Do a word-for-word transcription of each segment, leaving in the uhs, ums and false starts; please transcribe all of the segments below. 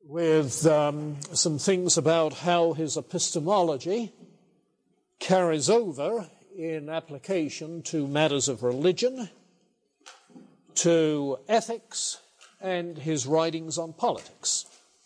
with um, some things about how his epistemology carries over in application to matters of religion, to ethics, and his writings on politics.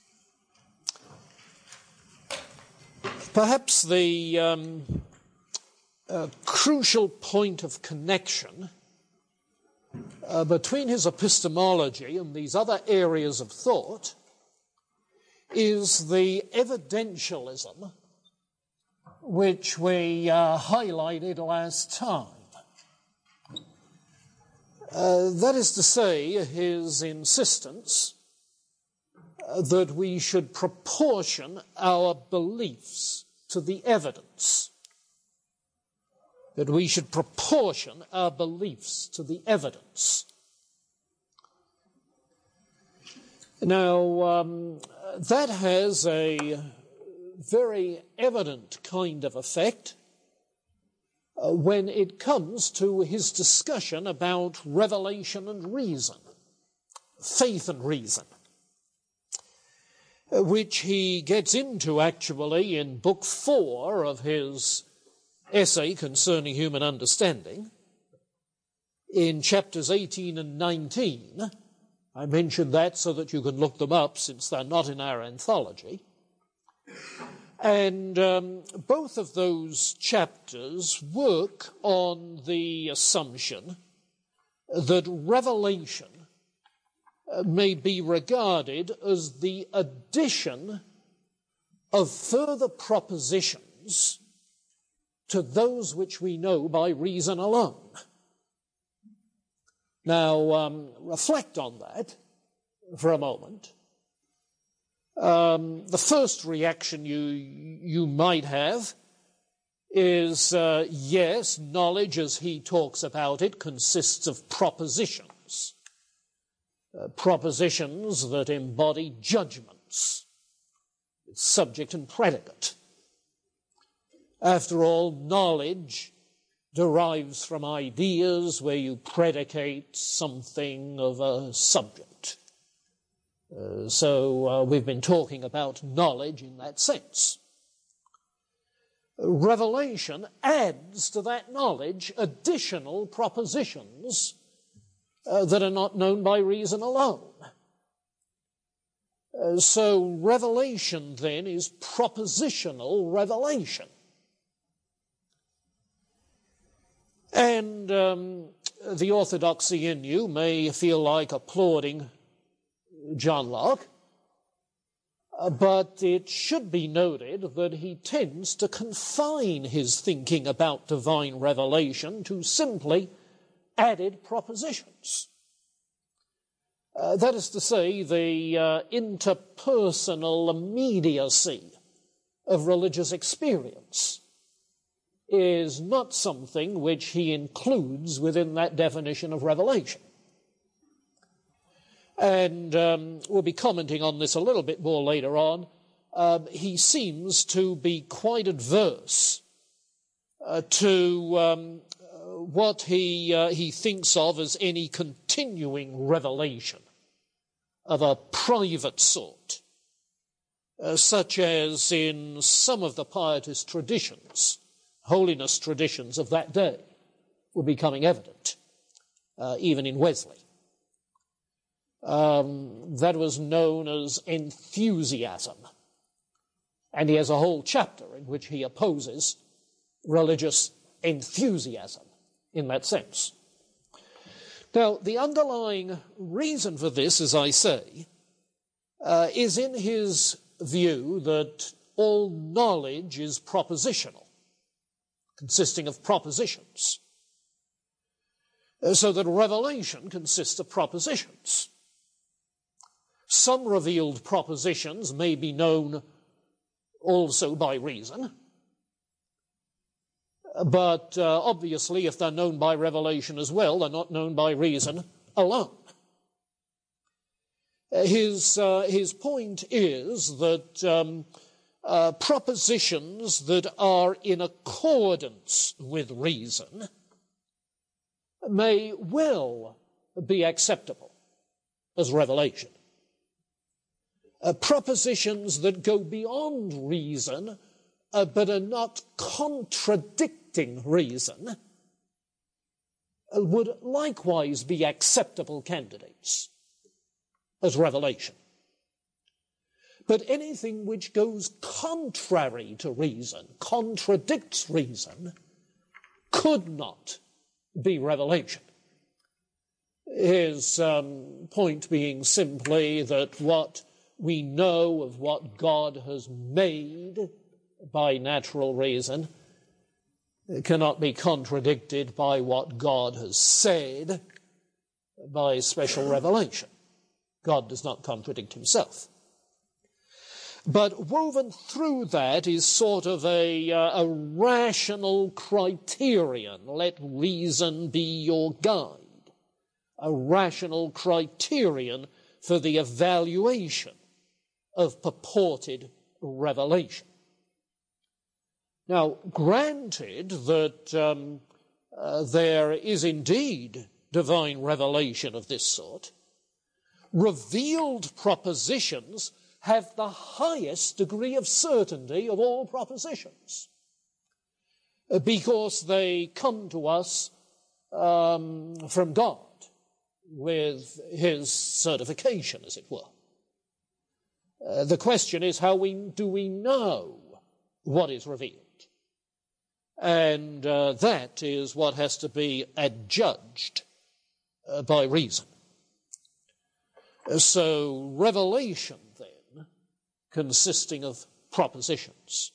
Perhaps the um, uh, crucial point of connection uh, between his epistemology and these other areas of thought is the evidentialism which we uh, highlighted last time. Uh, that is to say, his insistence uh, that we should proportion our beliefs to the evidence. That we should proportion our beliefs to the evidence. Now, um, that has a very evident kind of effect uh, when it comes to his discussion about revelation and reason, faith and reason, uh, which he gets into actually in book four of his essay concerning human understanding, in chapters eighteen and nineteen. I mentioned that so that you can look them up since they're not in our anthology. And um, both of those chapters work on the assumption that revelation may be regarded as the addition of further propositions to those which we know by reason alone. Now, um, reflect on that for a moment. Um, the first reaction you you might have is, uh, yes, knowledge, as he talks about it, consists of propositions. Uh, propositions that embody judgments, subject and predicate. After all, knowledge derives from ideas where you predicate something of a subject. Uh, so uh, we've been talking about knowledge in that sense. Revelation adds to that knowledge additional propositions uh, that are not known by reason alone. Uh, so revelation then is propositional revelation. And um, the orthodoxy in you may feel like applauding John Locke, uh, but it should be noted that he tends to confine his thinking about divine revelation to simply added propositions. Uh, that is to say, the uh, interpersonal immediacy of religious experience is not something which he includes within that definition of revelation. And um, we'll be commenting on this a little bit more later on. Um, he seems to be quite adverse uh, to um, what he, uh, he thinks of as any continuing revelation of a private sort, uh, such as in some of the pietist traditions, holiness traditions of that day, were becoming evident, uh, even in Wesley. Um, that was known as enthusiasm. And he has a whole chapter in which he opposes religious enthusiasm in that sense. Now, the underlying reason for this, as I say, uh, is in his view that all knowledge is propositional, consisting of propositions, uh, so that revelation consists of propositions. Some revealed propositions may be known also by reason, but uh, obviously if they're known by revelation as well, they're not known by reason alone. His, uh, his point is that um, uh, propositions that are in accordance with reason may well be acceptable as revelation. uh, propositions that go beyond reason, uh, but are not contradicting reason, uh, would likewise be acceptable candidates as revelation. But anything which goes contrary to reason, contradicts reason, could not be revelation. His um, point being simply that what we know of what God has made by natural reason cannot be contradicted by what God has said by special revelation. God does not contradict himself. But woven through that is sort of a, uh, a rational criterion. Let reason be your guide. A rational criterion for the evaluation of purported revelation. Now, granted that um, uh, there is indeed divine revelation of this sort, revealed propositions have the highest degree of certainty of all propositions, because they come to us um, from God with his certification, as it were. Uh, the question is, how we, do we know what is revealed? And uh, that is what has to be adjudged uh, by reason. Uh, so revelation, then, consisting of propositions.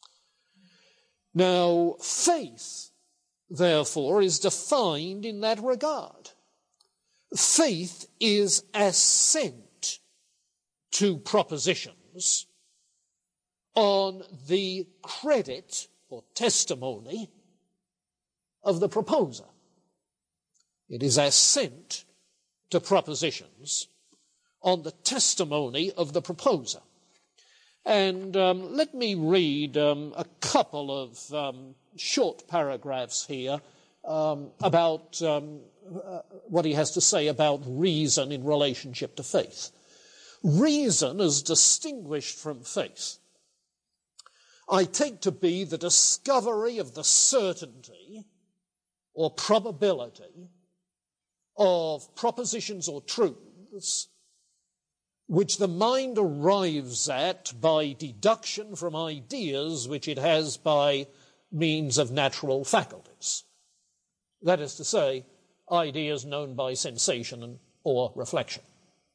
Now, faith, therefore, is defined in that regard. Faith is assent to propositions on the credit or testimony of the proposer. It is assent to propositions on the testimony of the proposer. And um, let me read um, a couple of um, short paragraphs here um, about um, uh, what he has to say about reason in relationship to faith. Reason, as distinguished from faith, I take to be the discovery of the certainty or probability of propositions or truths which the mind arrives at by deduction from ideas which it has by means of natural faculties. That is to say, ideas known by sensation or reflection.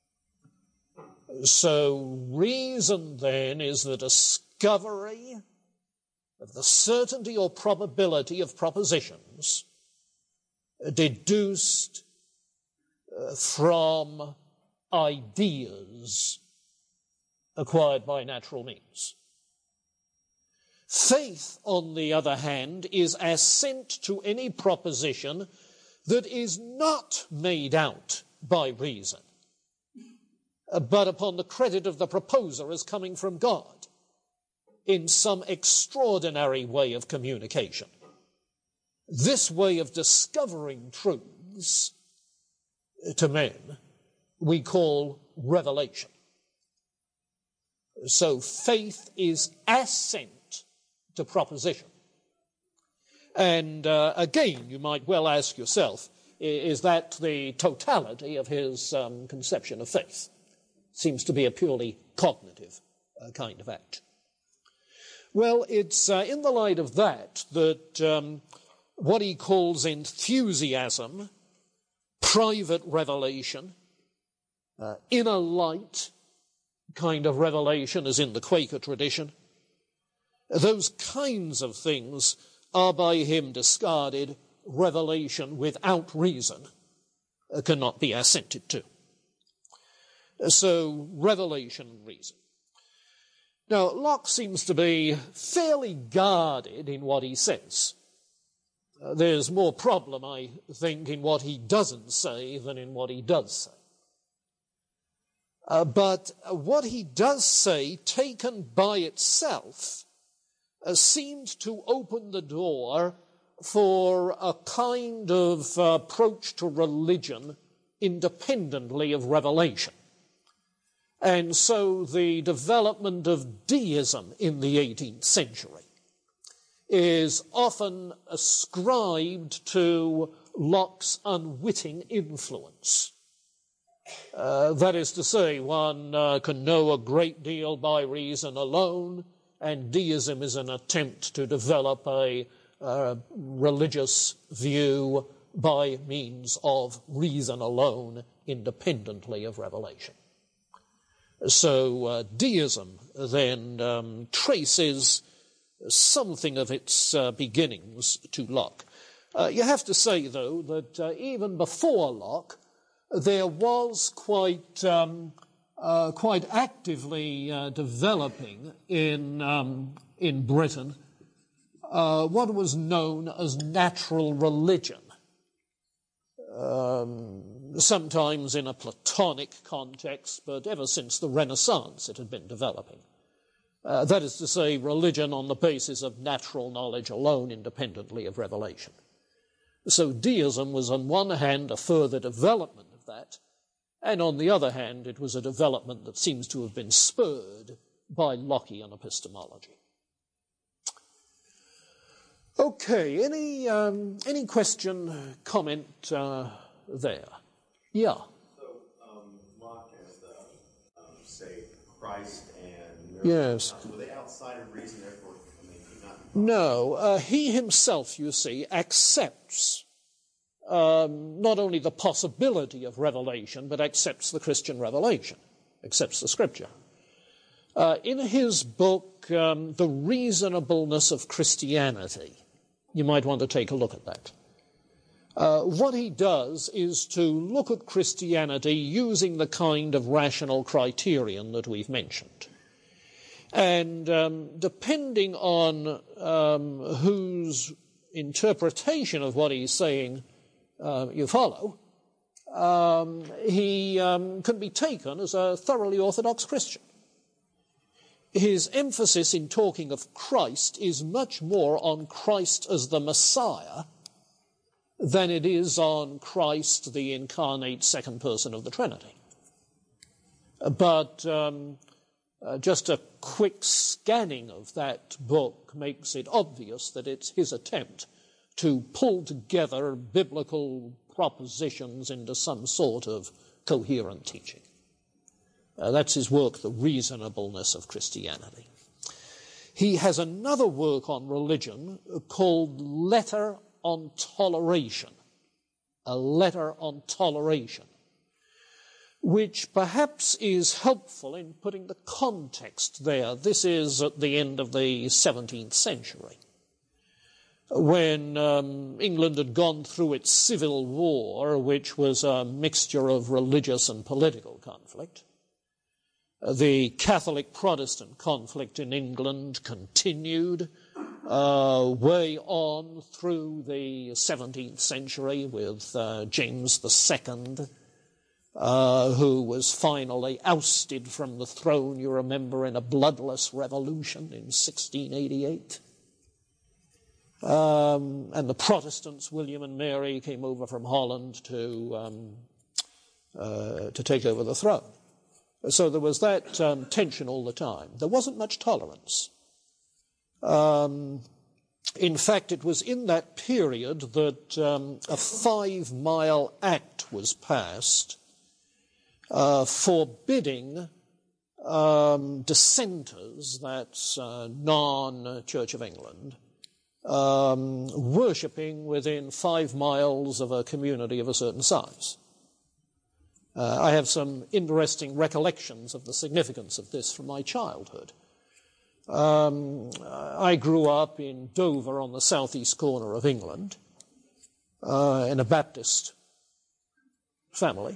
So reason, then, is the discovery of the certainty or probability of propositions deduced uh, from ideas acquired by natural means. Faith, on the other hand, is assent to any proposition that is not made out by reason, but upon the credit of the proposer as coming from God in some extraordinary way of communication. This way of discovering truths to men we call revelation. So faith is assent to proposition. And uh, again, you might well ask yourself, is that the totality of his um, conception of faith? Seems to be a purely cognitive uh, kind of act. Well, it's uh, in the light of that that um, what he calls enthusiasm, private revelation, uh, inner light kind of revelation, as in the Quaker tradition, those kinds of things are by him discarded. Revelation without reason uh, cannot be assented to. So, revelation and reason. Now, Locke seems to be fairly guarded in what he says. Uh, there's more problem, I think, in what he doesn't say than in what he does say. Uh, but what he does say, taken by itself, uh, seemed to open the door for a kind of uh, approach to religion independently of revelation. And so the development of deism in the eighteenth century is often ascribed to Locke's unwitting influence. Uh, that is to say, one uh, can know a great deal by reason alone, and deism is an attempt to develop a uh, religious view by means of reason alone, independently of revelation. So uh, deism then um, traces something of its uh, beginnings to Locke. Uh, you have to say, though, that uh, even before Locke, there was quite um, uh, quite actively uh, developing in um, in Britain uh, what was known as natural religion. Um, sometimes in a Platonic context, but ever since the Renaissance it had been developing. Uh, that is to say, religion on the basis of natural knowledge alone, independently of revelation. So deism was on one hand a further development of that, and on the other hand it was a development that seems to have been spurred by Lockean epistemology. Okay, any um, any question, comment uh, there? Yeah. So um, Locke and the, um, say, Christ and yes. Were they outside of reason, therefore, I mean, not... No, uh, he himself, you see, accepts um, not only the possibility of revelation, but accepts the Christian revelation, accepts the Scripture. Uh, in his book, um, The Reasonableness of Christianity, you might want to take a look at that. Uh, what he does is to look at Christianity using the kind of rational criterion that we've mentioned. And um, depending on um, whose interpretation of what he's saying uh, you follow, um, he um, can be taken as a thoroughly orthodox Christian. His emphasis in talking of Christ is much more on Christ as the Messiah than it is on Christ, the incarnate second person of the Trinity. But um, uh, just a quick scanning of that book makes it obvious that it's his attempt to pull together biblical propositions into some sort of coherent teaching. Uh, that's his work, The Reasonableness of Christianity. He has another work on religion called Letter on Toleration, a letter on toleration, which perhaps is helpful in putting the context there. This is at the end of the seventeenth century, when um, England had gone through its civil war, which was a mixture of religious and political conflict. The Catholic-Protestant conflict in England continued uh, way on through the seventeenth century with uh, James the Second, uh, who was finally ousted from the throne, you remember, in a bloodless revolution in sixteen eighty-eight. Um, and the Protestants, William and Mary, came over from Holland to, um, uh, to take over the throne. So there was that um, tension all the time. There wasn't much tolerance. Um, in fact, it was in that period that um, a five-mile act was passed uh, forbidding um, dissenters, that's uh, non-Church of England, um, worshipping within five miles of a community of a certain size. Uh, I have some interesting recollections of the significance of this from my childhood. Um, I grew up in Dover on the southeast corner of England uh, in a Baptist family.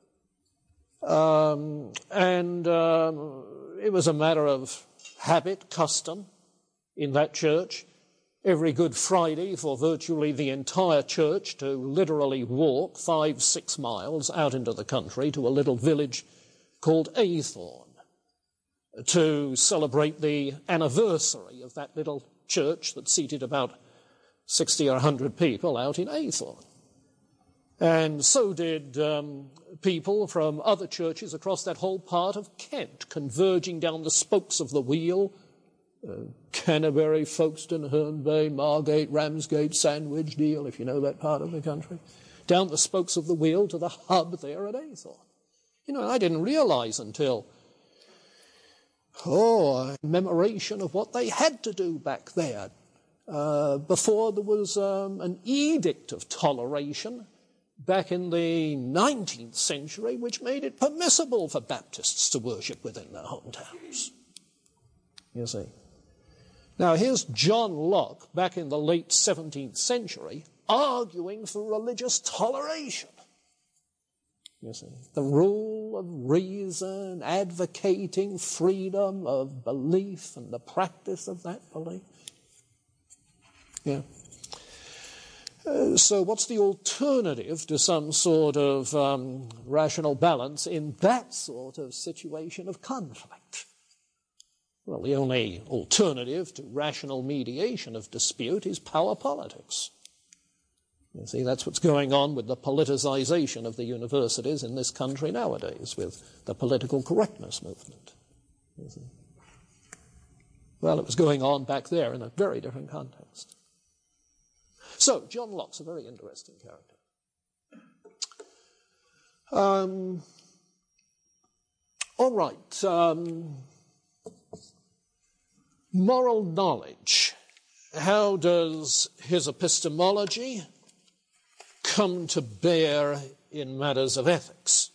Um, and um, it was a matter of habit, custom in that church, every Good Friday for virtually the entire church to literally walk five, six miles out into the country to a little village called Aythorne to celebrate the anniversary of that little church that seated about sixty or one hundred people out in Aythorne. And so did um, people from other churches across that whole part of Kent, converging down the spokes of the wheel. Uh, Canterbury, Folkestone, Herne Bay, Margate, Ramsgate, Sandwich, Deal, if you know that part of the country. Down the spokes of the wheel to the hub there at Aythorne. You know, I didn't realize until, oh, a commemoration of what they had to do back there. Uh, before there was um, an edict of toleration back in the nineteenth century, which made it permissible for Baptists to worship within their hometowns. You see. Now, here's John Locke, back in the late seventeenth century, arguing for religious toleration. You see. The rule of reason, advocating freedom of belief and the practice of that belief. Yeah. Uh, so what's the alternative to some sort of um, rational balance in that sort of situation of conflict? Well, the only alternative to rational mediation of dispute is power politics. You see, that's what's going on with the politicization of the universities in this country nowadays, with the political correctness movement. You see. Well, it was going on back there in a very different context. So, John Locke's a very interesting character. Um, all right. Um, moral knowledge. How does his epistemology come to bear in matters of ethics?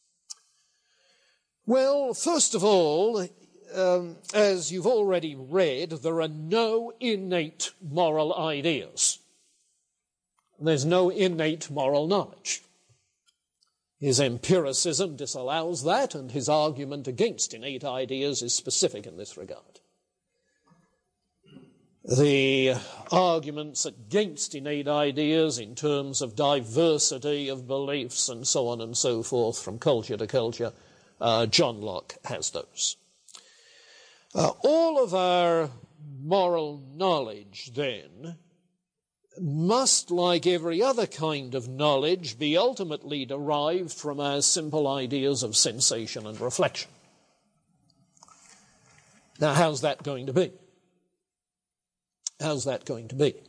Well, first of all, um, as you've already read, there are no innate moral ideas. There's no innate moral knowledge. His empiricism disallows that, and his argument against innate ideas is specific in this regard. The arguments against innate ideas in terms of diversity of beliefs and so on and so forth from culture to culture, uh, John Locke has those. Uh, all of our moral knowledge, then, must, like every other kind of knowledge, be ultimately derived from our simple ideas of sensation and reflection. Now, how's that going to be? How's that going to be?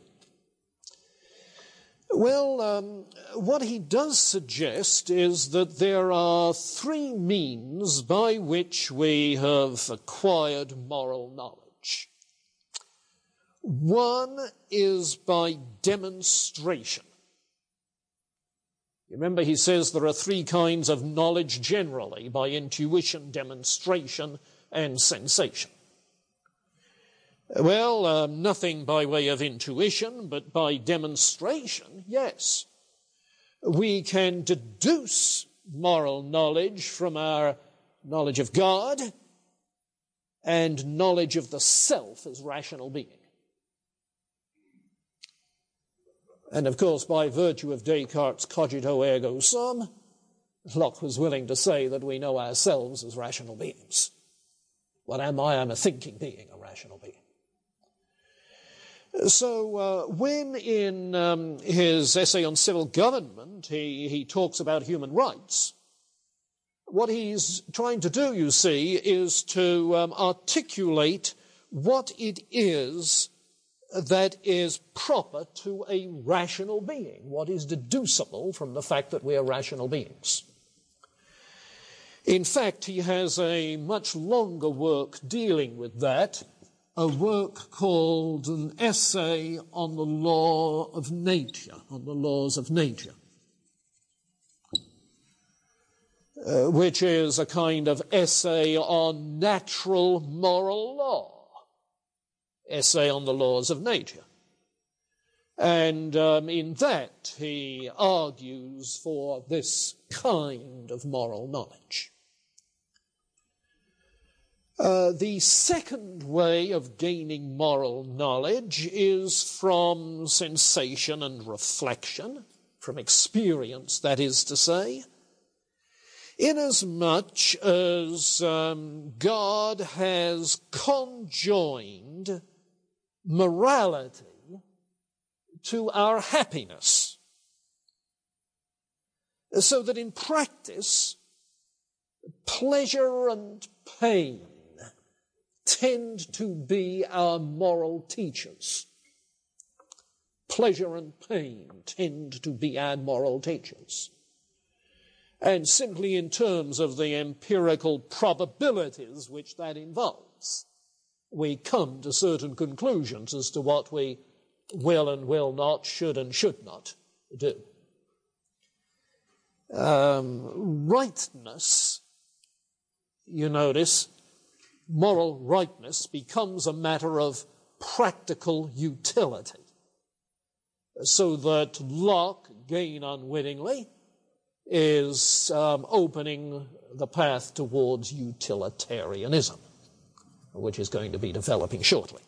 Well, um, what he does suggest is that there are three means by which we have acquired moral knowledge. One is by demonstration. You remember he says there are three kinds of knowledge generally, by intuition, demonstration, and sensation. Well, um, nothing by way of intuition, but by demonstration, yes. We can deduce moral knowledge from our knowledge of God and knowledge of the self as rational being. And of course, by virtue of Descartes' cogito ergo sum, Locke was willing to say that we know ourselves as rational beings. What am I? I'm a thinking being, a rational being. So uh, when in um, his essay on civil government he, he talks about human rights, what he's trying to do, you see, is to um, articulate what it is that is proper to a rational being, what is deducible from the fact that we are rational beings. In fact, he has a much longer work dealing with that, a work called An Essay on the Law of Nature, on the Laws of Nature, uh, which is a kind of essay on natural moral law. Essay on the Laws of Nature. And um, in that he argues for this kind of moral knowledge. Uh, the second way of gaining moral knowledge is from sensation and reflection, from experience, that is to say, inasmuch as um, God has conjoined morality to our happiness. So that in practice, pleasure and pain tend to be our moral teachers. Pleasure and pain tend to be our moral teachers. And simply in terms of the empirical probabilities which that involves, we come to certain conclusions as to what we will and will not, should and should not do. Um, rightness, you notice, moral rightness becomes a matter of practical utility, so that Locke, again unwittingly, is um, opening the path towards utilitarianism, which is going to be developing shortly.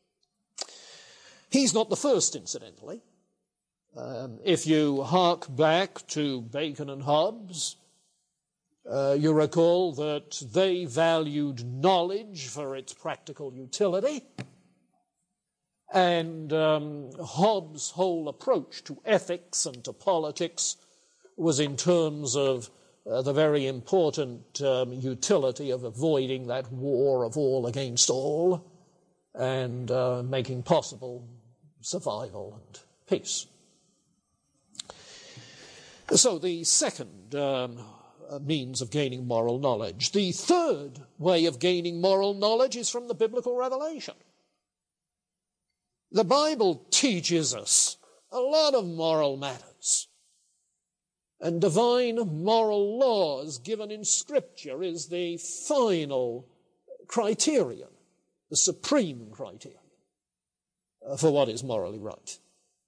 He's not the first, incidentally. Um, if you hark back to Bacon and Hobbes, uh, you recall that they valued knowledge for its practical utility, and um, Hobbes' whole approach to ethics and to politics was in terms of uh, the very important um, utility of avoiding that war of all against all and uh, making possible survival and peace. So the second um, means of gaining moral knowledge. The third way of gaining moral knowledge is from the biblical revelation. The Bible teaches us a lot of moral matters. And divine moral laws given in Scripture is the final criterion, the supreme criterion for what is morally right.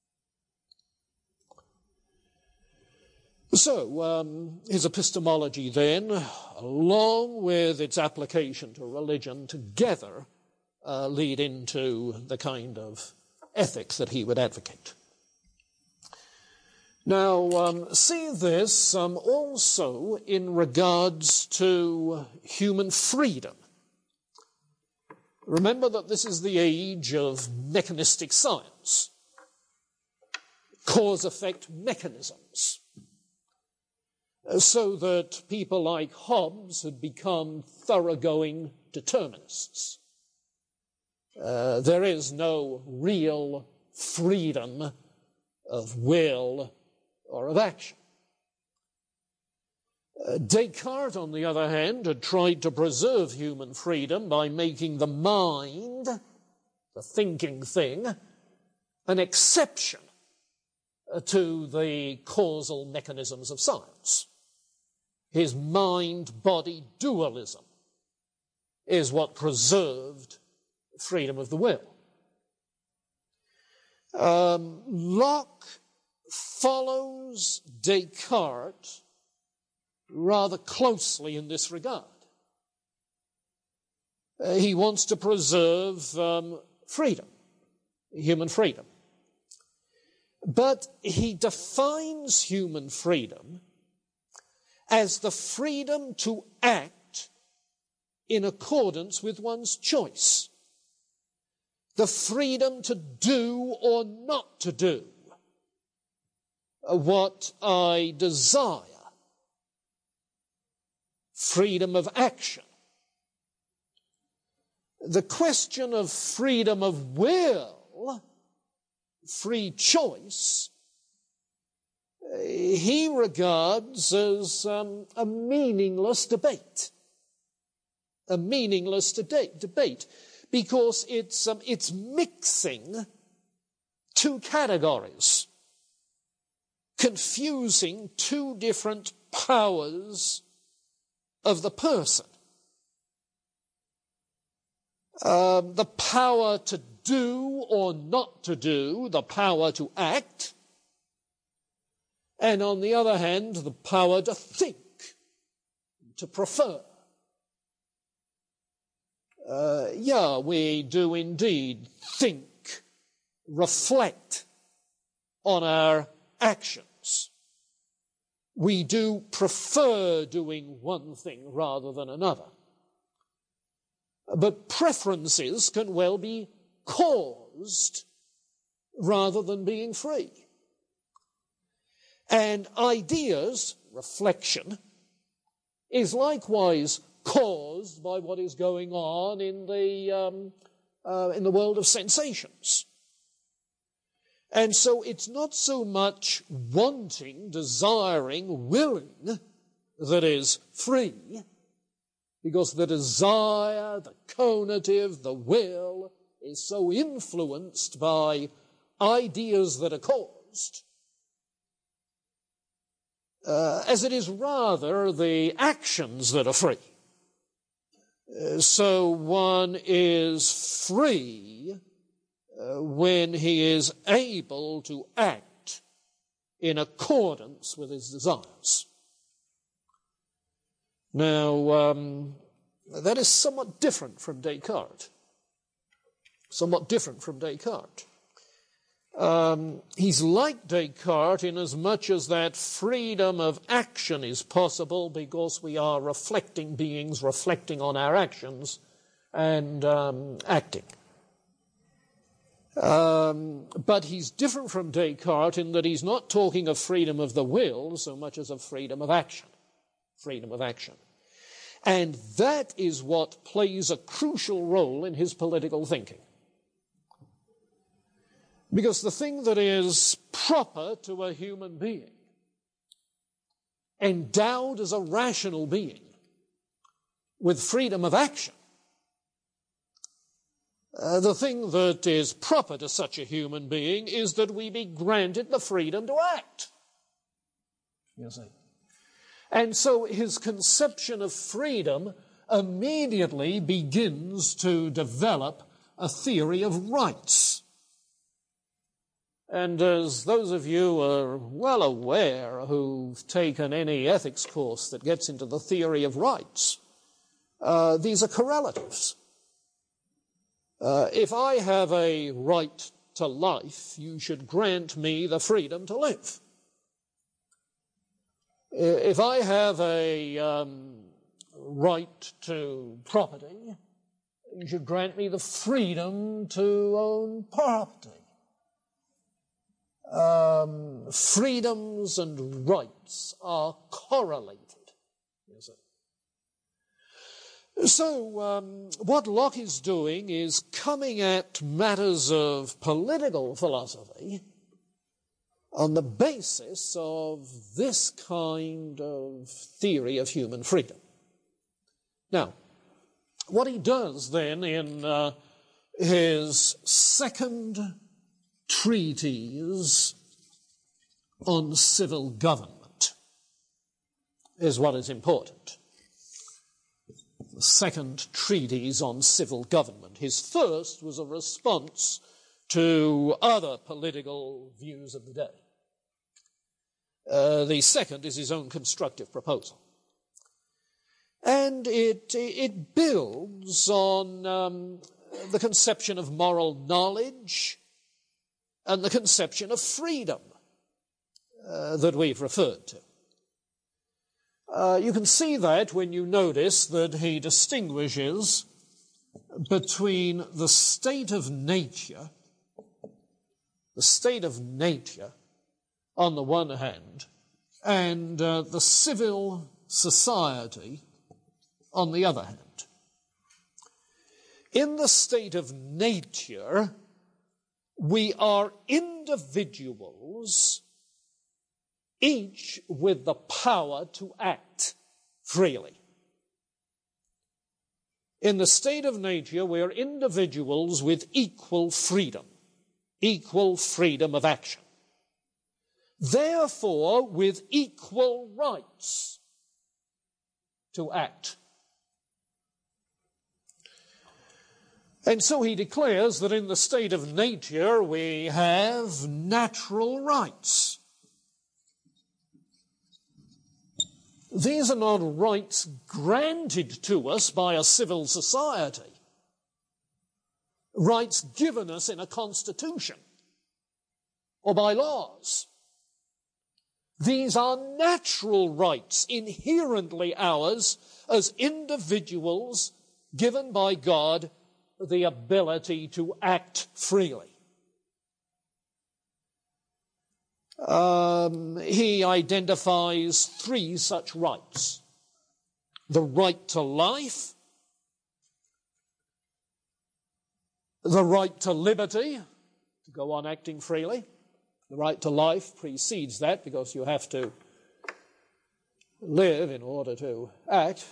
So, um, his epistemology then, along with its application to religion, together uh, lead into the kind of ethics that he would advocate. Now, um, see this um, also in regards to human freedom. Remember that this is the age of mechanistic science, cause-effect mechanisms, so that people like Hobbes had become thoroughgoing determinists. Uh, there is no real freedom of will or of action. Uh, Descartes, on the other hand, had tried to preserve human freedom by making the mind, the thinking thing, an exception uh, to the causal mechanisms of science. His mind-body dualism is what preserved freedom of the will. Um, Locke follows Descartes rather closely in this regard. Uh, he wants to preserve um, freedom, human freedom. But he defines human freedom as the freedom to act in accordance with one's choice, the freedom to do or not to do what I desire, freedom of action. The question of freedom of will, free choice, he regards as um, a meaningless debate. A meaningless de- debate, because it's, um, it's mixing two categories, confusing two different powers of the person. Um, the power to do or not to do, the power to act, and on the other hand, the power to think, to prefer. Uh, yeah, we do indeed think, reflect on our actions. We do prefer doing one thing rather than another. But preferences can well be caused rather than being free. And ideas, reflection is likewise caused by what is going on in the, um, uh, in the world of sensations. And so it's not so much wanting, desiring, willing that is free, because the desire, the conative, the will is so influenced by ideas that are caused, uh, as it is rather the actions that are free. Uh, so one is free uh, when he is able to act in accordance with his desires. Now, um, that is somewhat different from Descartes. Somewhat different from Descartes. Um, he's like Descartes in as much as that freedom of action is possible because we are reflecting beings, reflecting on our actions and um, acting. Um, but he's different from Descartes in that he's not talking of freedom of the will so much as of freedom of action. Freedom of action. And that is what plays a crucial role in his political thinking. Because the thing that is proper to a human being, endowed as a rational being, with freedom of action, uh, the thing that is proper to such a human being is that we be granted the freedom to act. You see? And so his conception of freedom immediately begins to develop a theory of rights. And as those of you are well aware who've taken any ethics course that gets into the theory of rights, uh, these are correlatives. Uh, if I have a right to life, you should grant me the freedom to live. If I have a um, right to property, you should grant me the freedom to own property. Um, freedoms and rights are correlated. You see. So um, what Locke is doing is coming at matters of political philosophy on the basis of this kind of theory of human freedom. Now, what he does then in uh, his second treatise on civil government is what is important. The second treatise on civil government. His first was a response to other political views of the day. Uh, the second is his own constructive proposal. And it, it builds on um, the conception of moral knowledge and the conception of freedom uh, that we've referred to. Uh, you can see that when you notice that he distinguishes between the state of nature, the state of nature on the one hand, and uh, the civil society on the other hand. In the state of nature, we are individuals, each with the power to act freely. In the state of nature, we are individuals with equal freedom, equal freedom of action. Therefore, with equal rights to act. And so he declares that in the state of nature we have natural rights. These are not rights granted to us by a civil society, rights given us in a constitution or by laws. These are natural rights, inherently ours as individuals given by God the ability to act freely. Um, he identifies three such rights. The right to life, the right to liberty, to go on acting freely. The right to life precedes that because you have to live in order to act.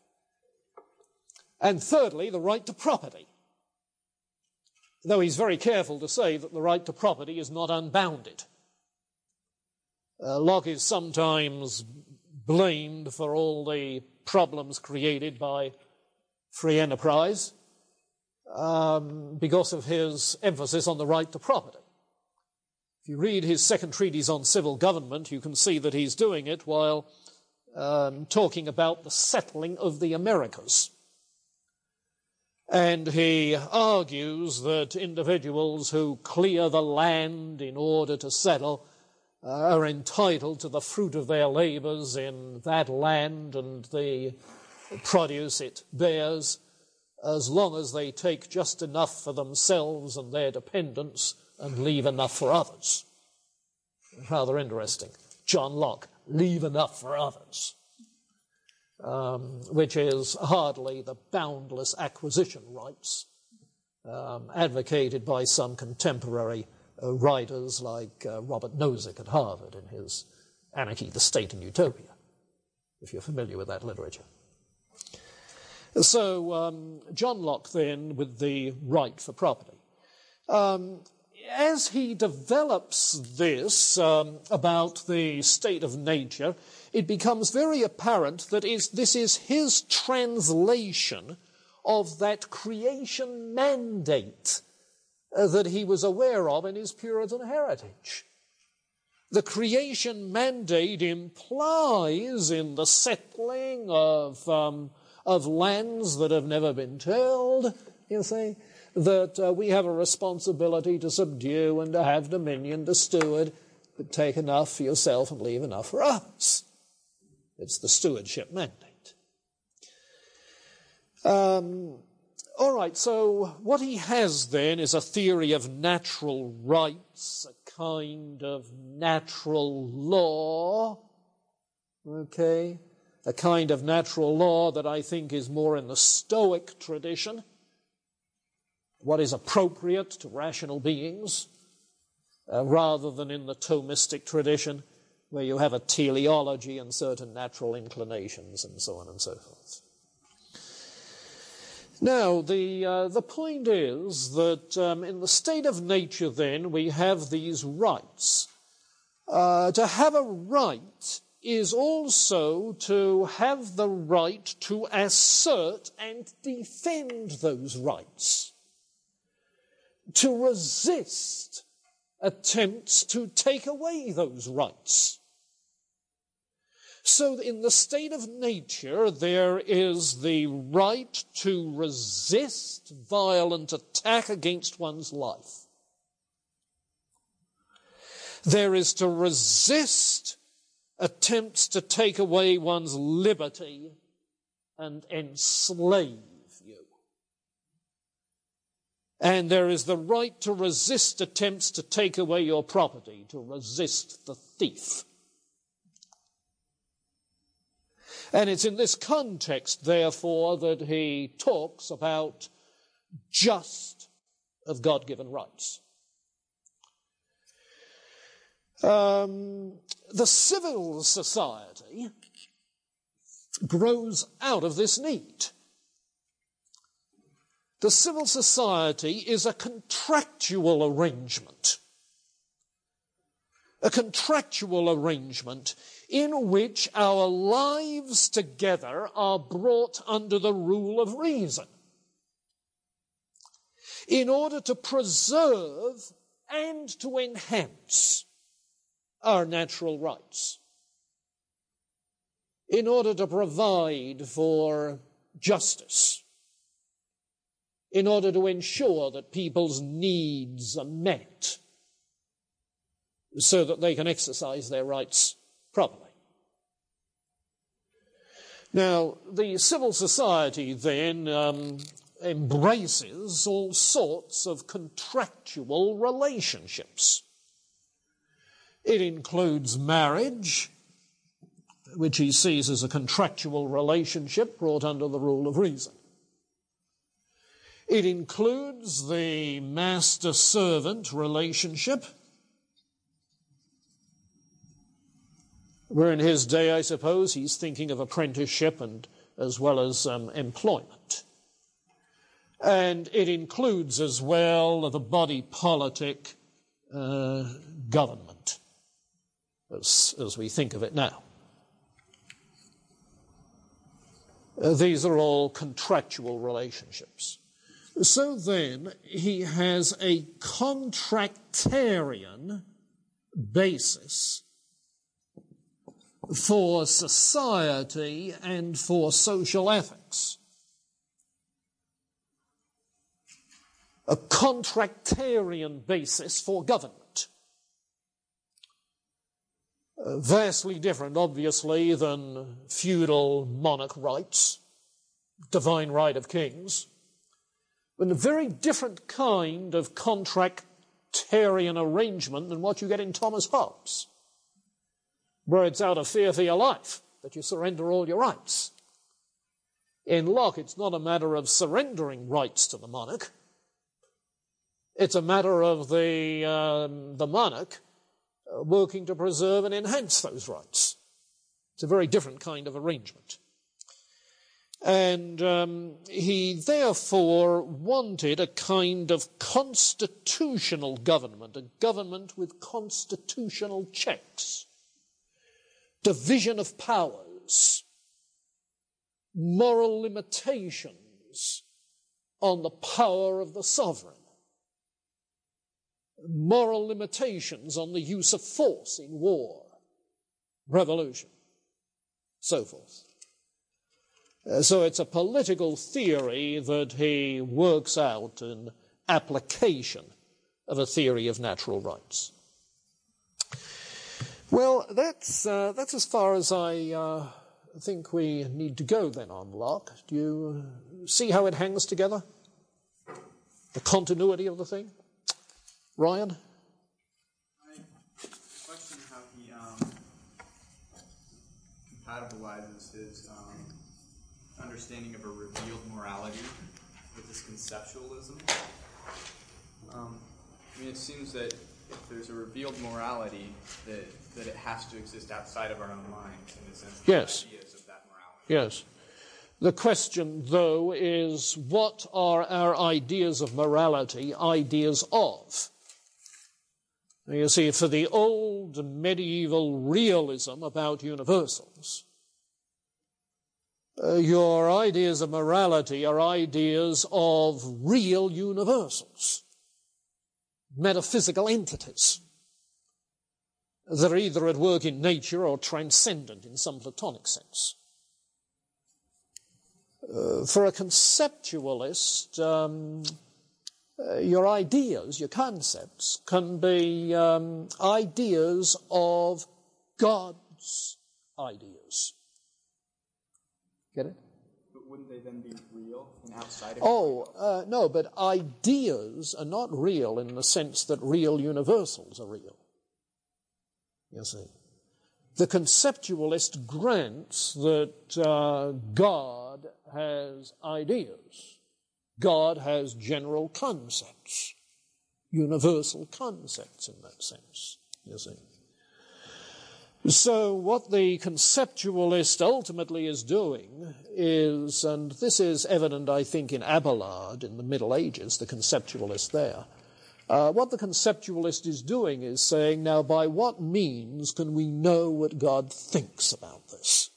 And thirdly, the right to property. Though he's very careful to say that the right to property is not unbounded. Uh, Locke is sometimes blamed for all the problems created by free enterprise um, because of his emphasis on the right to property. If you read his second treatise on civil government, you can see that he's doing it while um, talking about the settling of the Americas. And he argues that individuals who clear the land in order to settle uh, are entitled to the fruit of their labors in that land and the produce it bears, as long as they take just enough for themselves and their dependents and leave enough for others. Rather interesting. John Locke, leave enough for others. Um, which is hardly the boundless acquisition rights um, advocated by some contemporary uh, writers like uh, Robert Nozick at Harvard in his Anarchy, the State and Utopia, if you're familiar with that literature. So um, John Locke then with the right for property. Um, as he develops this um, about the state of nature, it becomes very apparent that is, this is his translation of that creation mandate uh, that he was aware of in his Puritan heritage. The creation mandate implies in the settling of, um, of lands that have never been tilled, you see, that uh, we have a responsibility to subdue and to have dominion, to steward, but take enough for yourself and leave enough for others. It's the stewardship mandate. Um, all right, so what he has then is a theory of natural rights, a kind of natural law, okay, a kind of natural law that I think is more in the Stoic tradition, what is appropriate to rational beings, uh, rather than in the Thomistic tradition, where you have a teleology and certain natural inclinations and so on and so forth. Now, the, uh, the point is that um, in the state of nature, then, we have these rights. Uh, to have a right is also to have the right to assert and defend those rights. To resist attempts to take away those rights. So in the state of nature, there is the right to resist violent attack against one's life. There is to resist attempts to take away one's liberty and enslave you. And there is the right to resist attempts to take away your property, to resist the thief. And it's in this context, therefore, that he talks about just of God-given rights. Um, the civil society grows out of this need. The civil society is a contractual arrangement. A contractual arrangement in which our lives together are brought under the rule of reason in order to preserve and to enhance our natural rights, in order to provide for justice, in order to ensure that people's needs are met so that they can exercise their rights properly. Now, the civil society then um, embraces all sorts of contractual relationships. It includes marriage, which he sees as a contractual relationship brought under the rule of reason. It includes the master-servant relationship, where in his day, I suppose, he's thinking of apprenticeship and as well as um, employment. And it includes as well the body politic uh, government, as, as we think of it now. Uh, these are all contractual relationships. So then, he has a contractarian basis for society and for social ethics. A contractarian basis for government. Uh, vastly different, obviously, than feudal monarch rights, divine right of kings, but a very different kind of contractarian arrangement than what you get in Thomas Hobbes, where it's out of fear for your life that you surrender all your rights. In Locke, it's not a matter of surrendering rights to the monarch. It's a matter of the, um, the monarch uh, working to preserve and enhance those rights. It's a very different kind of arrangement. And um, he therefore wanted a kind of constitutional government, a government with constitutional checks, division of powers, moral limitations on the power of the sovereign, moral limitations on the use of force in war, revolution, so forth. Uh, so it's a political theory that he works out in application of a theory of natural rights. Well, that's uh, that's as far as I uh, think we need to go then on Locke. Do you see how it hangs together? The continuity of the thing? Ryan? I question how he um, compatibilizes his um, understanding of a revealed morality with his conceptualism. Um, I mean, it seems that if there's a revealed morality, that, that it has to exist outside of our own minds, in the sense of yes. the ideas of that morality. Yes. The question, though, is what are our ideas of morality ideas of? You see, for the old medieval realism about universals, uh, your ideas of morality are ideas of real universals, metaphysical entities that are either at work in nature or transcendent in some Platonic sense. Uh, for a conceptualist, um, uh, your ideas, your concepts, can be um, ideas of God's ideas. Get it? But wouldn't they then be real and outside of Oh, uh, no, but ideas are not real in the sense that real universals are real. You see. The conceptualist grants that uh, God has ideas. God has general concepts, universal concepts in that sense, you see. So what the conceptualist ultimately is doing is, and this is evident, I think, in Abelard in the Middle Ages, the conceptualist there, uh, what the conceptualist is doing is saying, now by what means can we know what God thinks about this?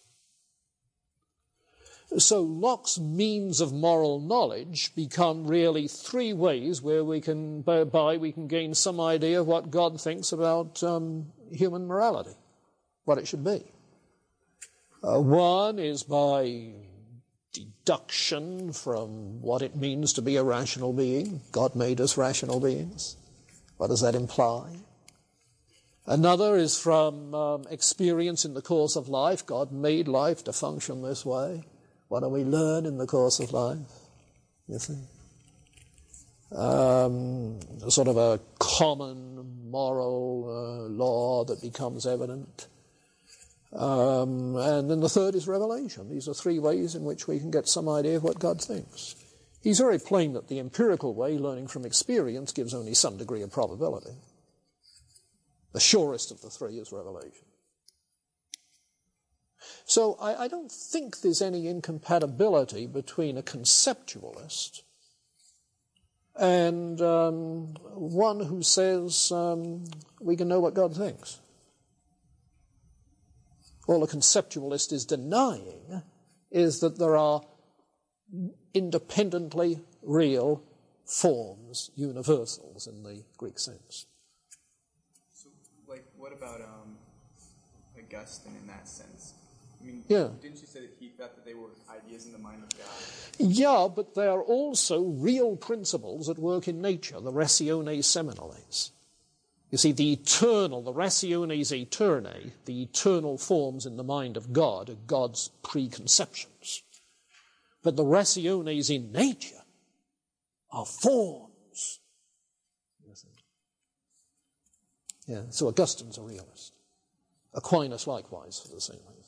So Locke's means of moral knowledge become really three ways where we can, by we can gain some idea of what God thinks about um, human morality, what it should be. Uh, one is by deduction from what it means to be a rational being. God made us rational beings. What does that imply? Another is from um, experience in the course of life. God made life to function this way. What do we learn in the course of life? You see? Um, sort of a common moral uh, law that becomes evident. Um, and then the third is revelation. These are three ways in which we can get some idea of what God thinks. He's very plain that the empirical way, learning from experience, gives only some degree of probability. The surest of the three is revelation. So I, I don't think there's any incompatibility between a conceptualist and um, one who says um, we can know what God thinks. All a conceptualist is denying is that there are independently real forms, universals in the Greek sense. So, like, what about um, Augustine in that sense? I mean, yeah. Didn't you say that he thought that they were ideas in the mind of God? Yeah, but they are also real principles at work in nature, the rationes seminales. You see, the eternal, the rationes aeternae, the eternal forms in the mind of God are God's preconceptions. But the rationes in nature are forms. Yeah, so Augustine's a realist. Aquinas likewise for the same reason.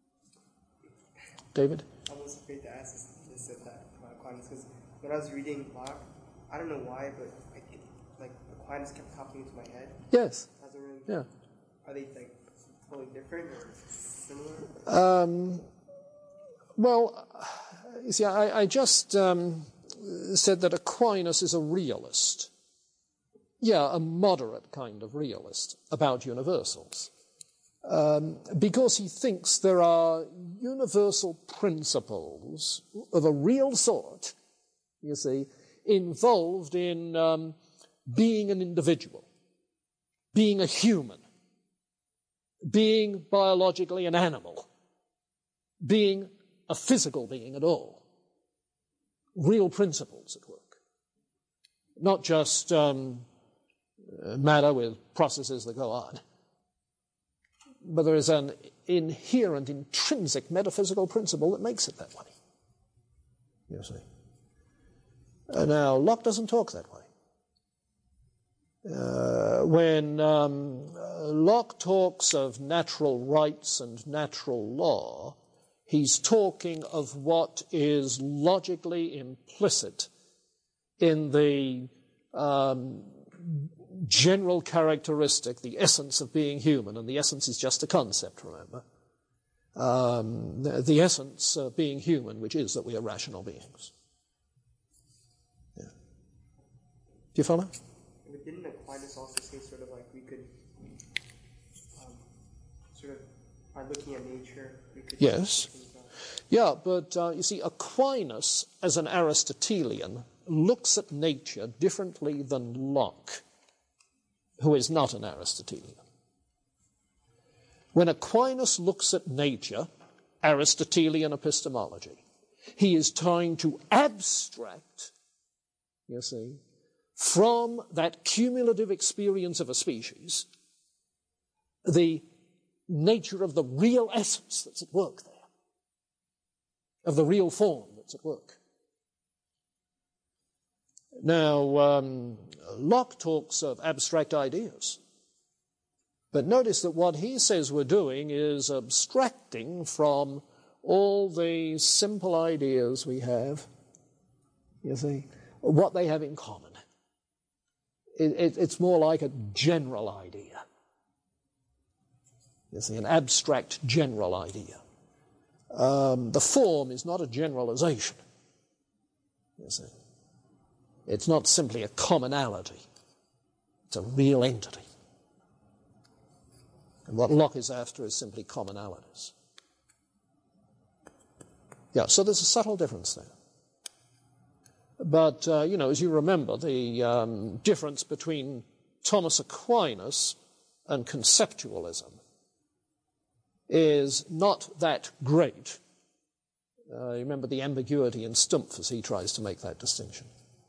David? I was afraid to ask this, this at that about Aquinas because when I was reading Locke, I don't know why, but I, like Aquinas kept popping into my head. Yes. As a really, yeah. Are they like totally different or similar? Um, well, you see, I, I just um, said that Aquinas is a realist. Yeah, a moderate kind of realist about universals. Um, because he thinks there are universal principles of a real sort, you see, involved in um, being an individual, being a human, being biologically an animal, being a physical being at all. Real principles at work. Not just um, matter with processes that go on. But there is an inherent, intrinsic metaphysical principle that makes it that way. You see. Uh, now, Locke doesn't talk that way. Uh, when um, uh, Locke talks of natural rights and natural law, he's talking of what is logically implicit in the um, general characteristic, the essence of being human, and the essence is just a concept, remember. Um, the, the essence of being human, which is that we are rational beings. Yeah. Do you follow? But didn't Aquinas also say sort of like we could, um, sort of, by looking at nature, we could... Yes. Yeah, but uh, you see, Aquinas, as an Aristotelian, looks at nature differently than Locke, who is not an Aristotelian. When Aquinas looks at nature, Aristotelian epistemology, he is trying to abstract, you see, from that cumulative experience of a species, the nature of the real essence that's at work there, of the real form that's at work. Now, um, Locke talks of abstract ideas. But notice that what he says we're doing is abstracting from all the simple ideas we have, you see, what they have in common. It, it, it's more like a general idea. You see, an abstract general idea. Um, the form is not a generalization, you see. It's not simply a commonality. It's a real entity. And what Locke is after is simply commonalities. Yeah, so there's a subtle difference there. But, uh, you know, as you remember, the um, difference between Thomas Aquinas and conceptualism is not that great. Uh, you remember the ambiguity in Stumpf as he tries to make that distinction.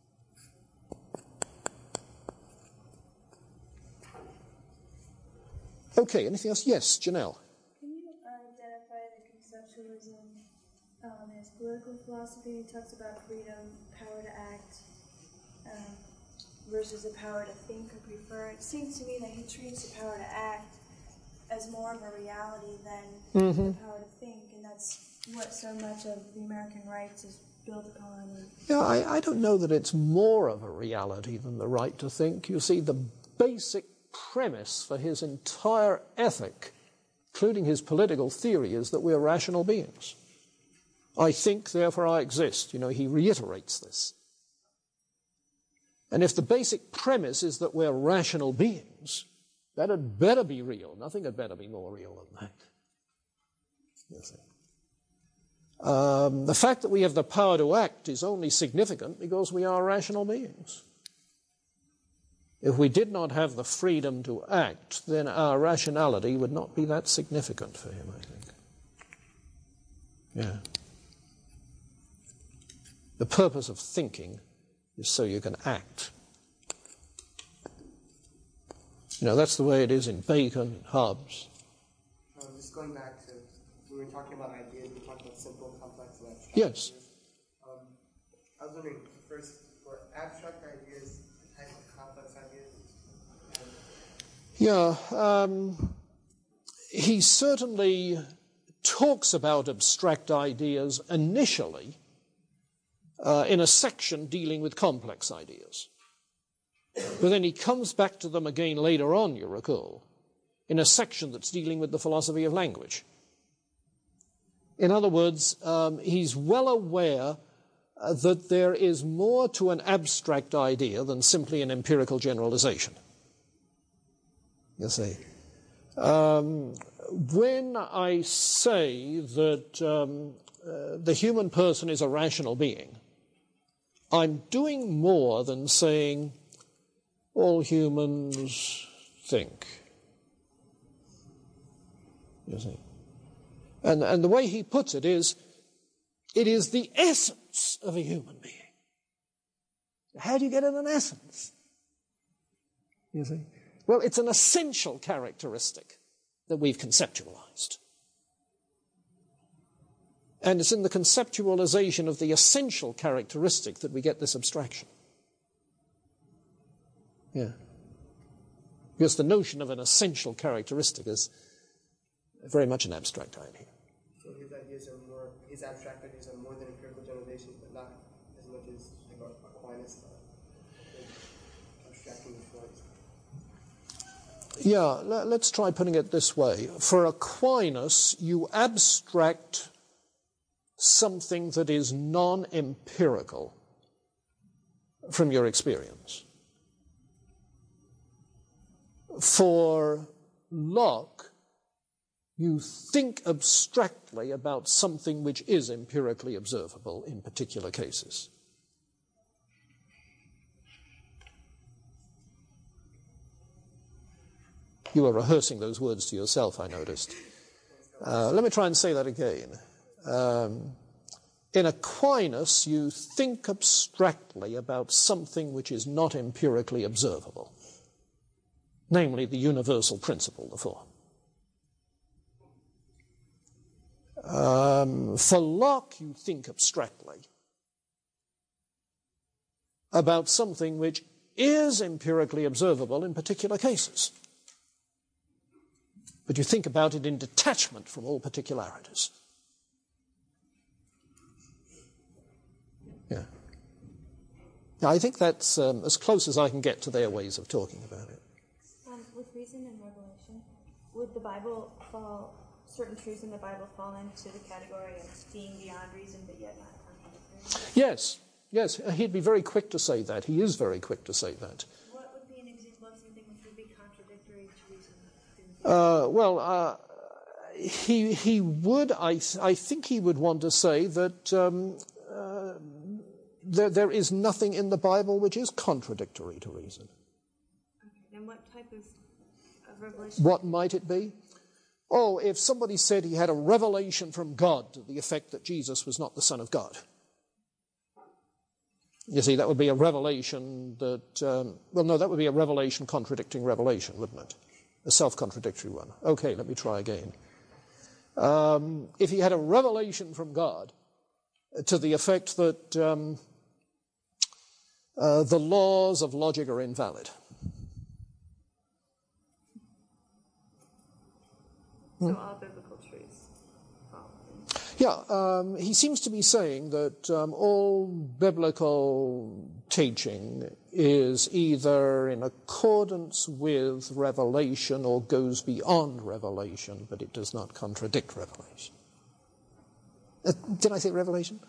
Okay, anything else? Yes, Janelle. Can you identify the conceptualism um, as political philosophy? It talks about freedom, power to act, um, versus the power to think or prefer. It seems to me that he treats the power to act as more of a reality than mm-hmm. the power to think, and that's what so much of the American rights is built upon. Yeah, I, I don't know that it's more of a reality than the right to think. You see, the basic premise for his entire ethic, including his political theory, is that we're rational beings. I think, therefore I exist. You know, he reiterates this. And if the basic premise is that we're rational beings, that had better be real. Nothing had better be more real than that. You see. Um, the fact that we have the power to act is only significant because we are rational beings. If we did not have the freedom to act, then our rationality would not be that significant for him, I think. Yeah. The purpose of thinking is so you can act. You know, that's the way it is in Bacon and Hobbes. Um, just going back to, we were talking about ideas, we were talking about simple, complex, and abstract yes. ideas. Um, I was wondering, first, for abstract ideas, the type of complex ideas? Yeah, um, he certainly talks about abstract ideas initially uh, in a section dealing with complex ideas. But then he comes back to them again later on, you recall, in a section that's dealing with the philosophy of language. In other words, um, he's well aware uh, that there is more to an abstract idea than simply an empirical generalization. You see. Um, when I say that um, uh, the human person is a rational being, I'm doing more than saying all humans think. You see. And, and the way he puts it is, it is the essence of a human being. How do you get at an essence? You see. Well, it's an essential characteristic that we've conceptualized. And it's in the conceptualization of the essential characteristic that we get this abstraction. Yeah. Because the notion of an essential characteristic is very much an abstract idea. So his ideas are more, his abstract ideas are more than empirical generalizations, but not as much as like Aquinas thought, abstracting the forms. Yeah, let's try putting it this way. For Aquinas, you abstract something that is non-empirical from your experience. For Locke, you think abstractly about something which is empirically observable in particular cases. You were rehearsing those words to yourself, I noticed. Uh, let me try and say that again. Um, in Aquinas, you think abstractly about something which is not empirically observable, namely the universal principle, the form. Um, for Locke, you think abstractly about something which is empirically observable in particular cases. But you think about it in detachment from all particularities. Yeah. Now, I think that's um, as close as I can get to their ways of talking about it. Um, with reason and revelation, would the Bible fall, certain truths in the Bible fall into the category of being beyond reason but yet not contradictory? Yes, yes, he'd be very quick to say that. He is very quick to say that. What would be an example of something which would be contradictory to reason? Uh, well, uh, he he would, I, I think he would want to say that um, uh, there, there is nothing in the Bible which is contradictory to reason. Okay, and what type of, of revelation? What might it be? Oh, if somebody said he had a revelation from God to the effect that Jesus was not the Son of God. You see, that would be a revelation that, um, well, no, that would be a revelation contradicting revelation, wouldn't it? A self-contradictory one. Okay, let me try again. Um, if he had a revelation from God to the effect that um, uh, the laws of logic are invalid. So all biblical truths fall. Yeah, um, he seems to be saying that um, all biblical teaching is either in accordance with revelation or goes beyond revelation, but it does not contradict revelation. Uh, did I say revelation?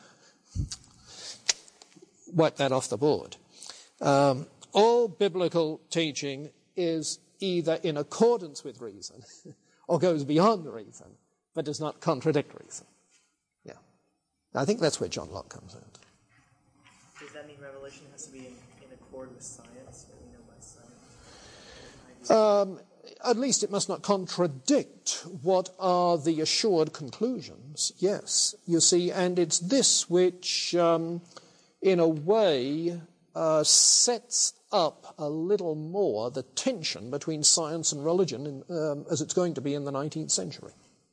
Wipe that off the board. Um, all biblical teaching is either in accordance with reason or goes beyond reason, but does not contradict reason. Yeah. I think that's where John Locke comes in. Does that mean revelation has to be in, in accord with science, what we know by science? Um, at least it must not contradict what are the assured conclusions, yes. You see, and it's this which, um, in a way, uh, sets up a little more the tension between science and religion in, um, as it's going to be in the nineteenth century.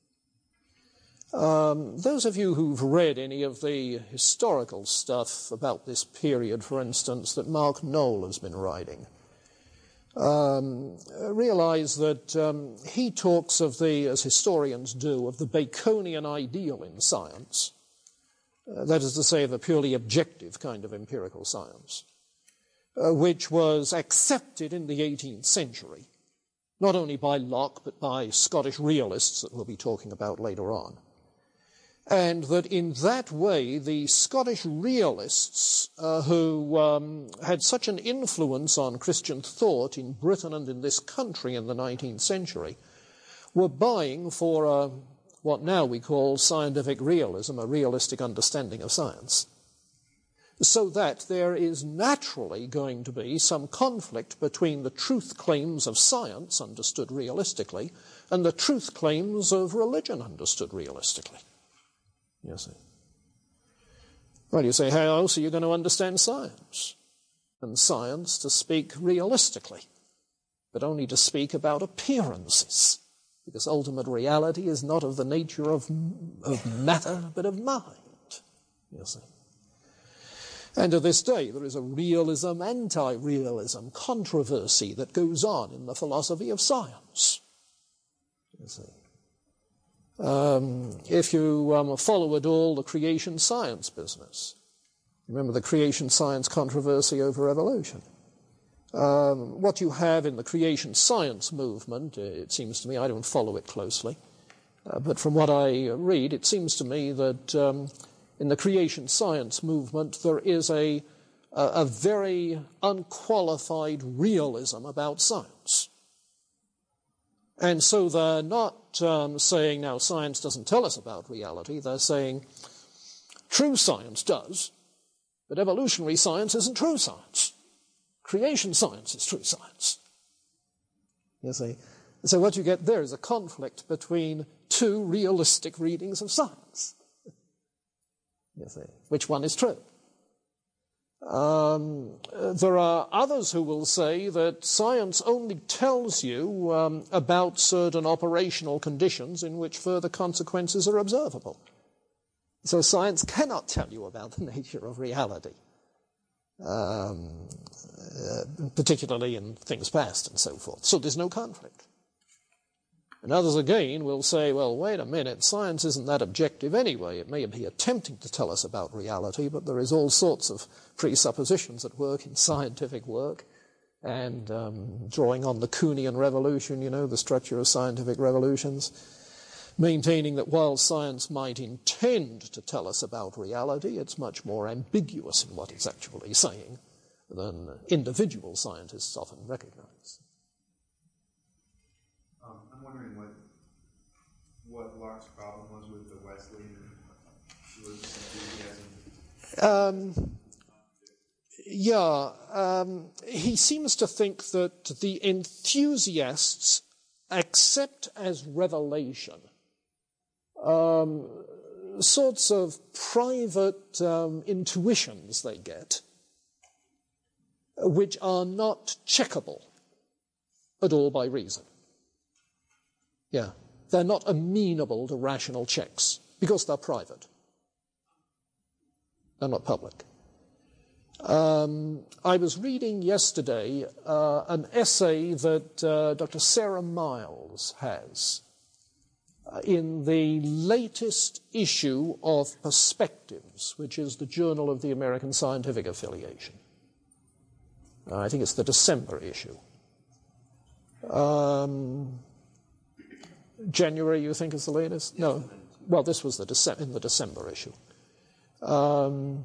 Um, those of you who've read any of the historical stuff about this period, for instance, that Mark Knoll has been writing, um, realize that um, he talks of the, as historians do, of the Baconian ideal in science, uh, that is to say, the purely objective kind of empirical science, Uh, which was accepted in the eighteenth century, not only by Locke, but by Scottish realists that we'll be talking about later on. And that in that way, the Scottish realists, uh, who um, had such an influence on Christian thought in Britain and in this country in the nineteenth century, were buying for uh, what now we call scientific realism, a realistic understanding of science. So that there is naturally going to be some conflict between the truth claims of science, understood realistically, and the truth claims of religion, understood realistically. You see. Well, you say, how else are you going to understand science? And science to speak realistically, but only to speak about appearances, because ultimate reality is not of the nature of, of matter, but of mind. You see. And to this day, there is a realism, anti-realism controversy that goes on in the philosophy of science. You see. Um, if you um, follow at all the creation science business, remember the creation science controversy over evolution. Um, what you have in the creation science movement, it seems to me, I don't follow it closely, uh, but from what I read, it seems to me that um, in the creation science movement, there is a, a, a very unqualified realism about science. And so they're not um, saying, now, science doesn't tell us about reality. They're saying, true science does, but evolutionary science isn't true science. Creation science is true science. You see? So what you get there is a conflict between two realistic readings of science. You see, which one is true? Um, there are others who will say that science only tells you um, about certain operational conditions in which further consequences are observable. So science cannot tell you about the nature of reality, um, uh, particularly in things past and so forth. So there's no conflict. And others again will say, well, wait a minute, science isn't that objective anyway. It may be attempting to tell us about reality, but there is all sorts of presuppositions at work in scientific work, and um, drawing on the Kuhnian revolution, you know, the structure of scientific revolutions, maintaining that while science might intend to tell us about reality, it's much more ambiguous in what it's actually saying than individual scientists often recognize. Um, I'm wondering what what Locke's problem was with the Wesleyan enthusiasm. Um, yeah, um, he seems to think that the enthusiasts accept as revelation um, sorts of private um, intuitions they get, which are not checkable at all by reason. Yeah, they're not amenable to rational checks because they're private. They're not public. Um, um, I was reading yesterday uh, an essay that uh, Doctor Sarah Miles has uh, in the latest issue of Perspectives, which is the Journal of the American Scientific Affiliation. Uh, I think it's the December issue. Um, January, you think, is the latest? No. Well, this was the Dece- in the December issue. Um,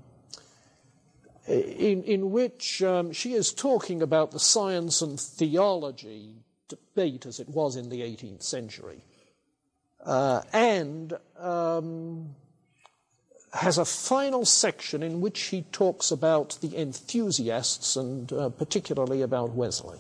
in, in which um, she is talking about the science and theology debate as it was in the eighteenth century, uh, and um, has a final section in which he talks about the enthusiasts and uh, particularly about Wesley.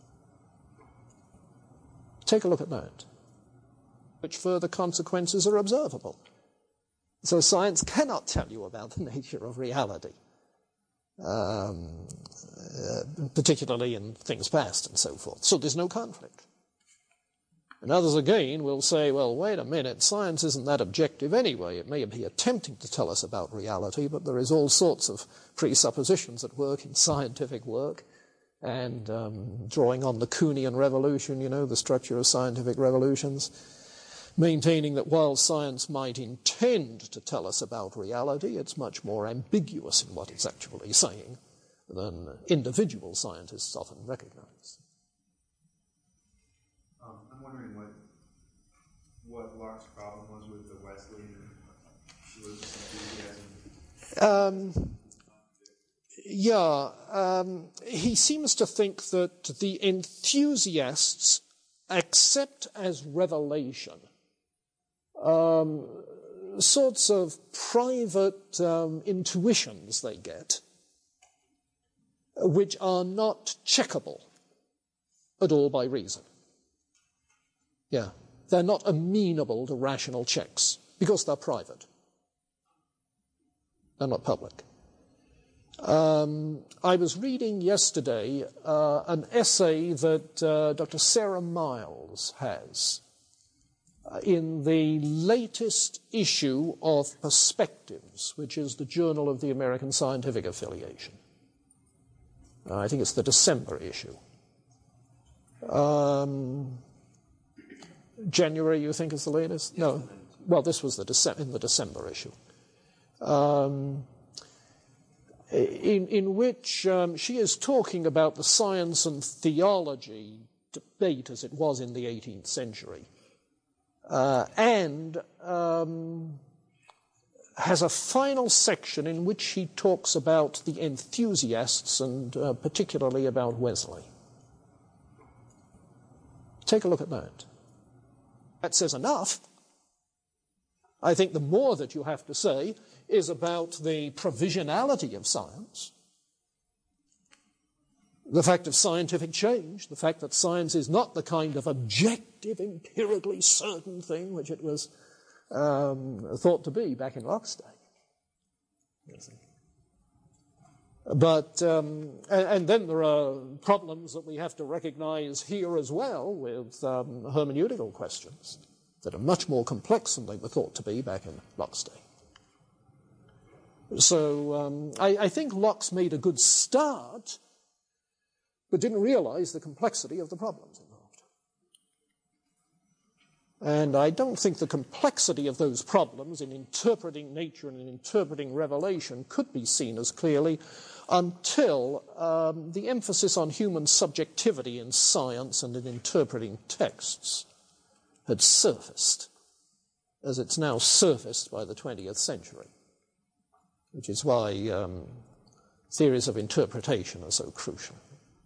Take a look at that. Which further consequences are observable. So science cannot tell you about the nature of reality, um, uh, particularly in things past and so forth. So there's no conflict. And others again will say, well, wait a minute, science isn't that objective anyway. It may be attempting to tell us about reality, but there is all sorts of presuppositions at work in scientific work, and um, drawing on the Kuhnian revolution, you know, the structure of scientific revolutions, maintaining that while science might intend to tell us about reality, it's much more ambiguous in what it's actually saying than individual scientists often recognize. Um, I'm wondering what what Locke's problem was with the Wesleyan enthusiasm. Um, yeah, um, he seems to think that the enthusiasts accept as revelation Um, sorts of private um, intuitions they get, which are not checkable at all by reason. Yeah, they're not amenable to rational checks because they're private. They're not public. Um, I was reading yesterday uh, an essay that uh, Doctor Sarah Miles has in the latest issue of Perspectives, which is the Journal of the American Scientific Affiliation. Uh, I think it's the December issue. Um, January, you think, is the latest? No. Well, this was the Dece- in the December issue. Um, in, in which um, she is talking about the science and theology debate as it was in the eighteenth century. Uh, and um, has a final section in which he talks about the enthusiasts and uh, particularly about Wesley. Take a look at that. That says enough. I think the more that you have to say is about the provisionality of science, the fact of scientific change, the fact that science is not the kind of objective, empirically certain thing which it was um, thought to be back in Locke's day. But, um, and, and then there are problems that we have to recognize here as well with um, hermeneutical questions that are much more complex than they were thought to be back in Locke's day. So um, I, I think Locke's made a good start, but didn't realize the complexity of the problems involved. And I don't think the complexity of those problems in interpreting nature and in interpreting revelation could be seen as clearly until um, the emphasis on human subjectivity in science and in interpreting texts had surfaced, as it's now surfaced by the twentieth century, which is why um, theories of interpretation are so crucial.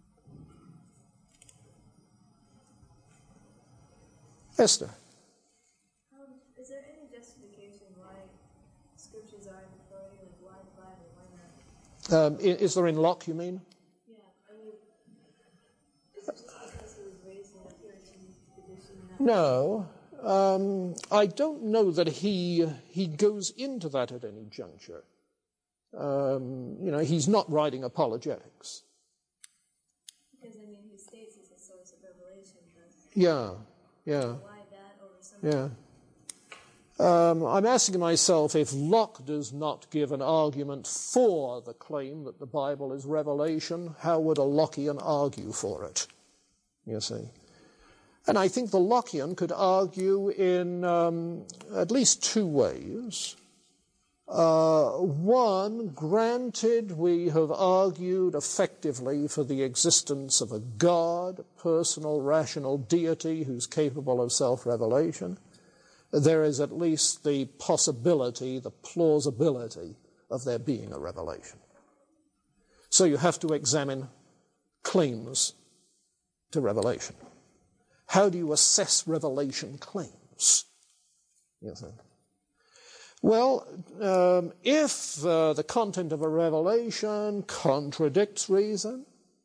Esther. Um, is there any justification why scriptures are in authority, like why the Bible, why not? Um, is there in Locke, you mean? Yeah, I mean, is it just because he was raised in a Puritan tradition? That No. Um, I don't know that he he goes into that at any juncture. Um, you know, he's not writing apologetics. Because, I mean, he states it's a source of revelation, but Yeah, yeah. why that over something? Yeah. Um, I'm asking myself, if Locke does not give an argument for the claim that the Bible is revelation, how would a Lockean argue for it? You see. And I think the Lockean could argue in um, at least two ways. Uh, one, granted we have argued effectively for the existence of a God, a personal, rational deity who's capable of self-revelation, there is at least the possibility, the plausibility of there being a revelation. So you have to examine claims to revelation. How do you assess revelation claims? You see. Well, um, if uh, the content of a revelation contradicts reason,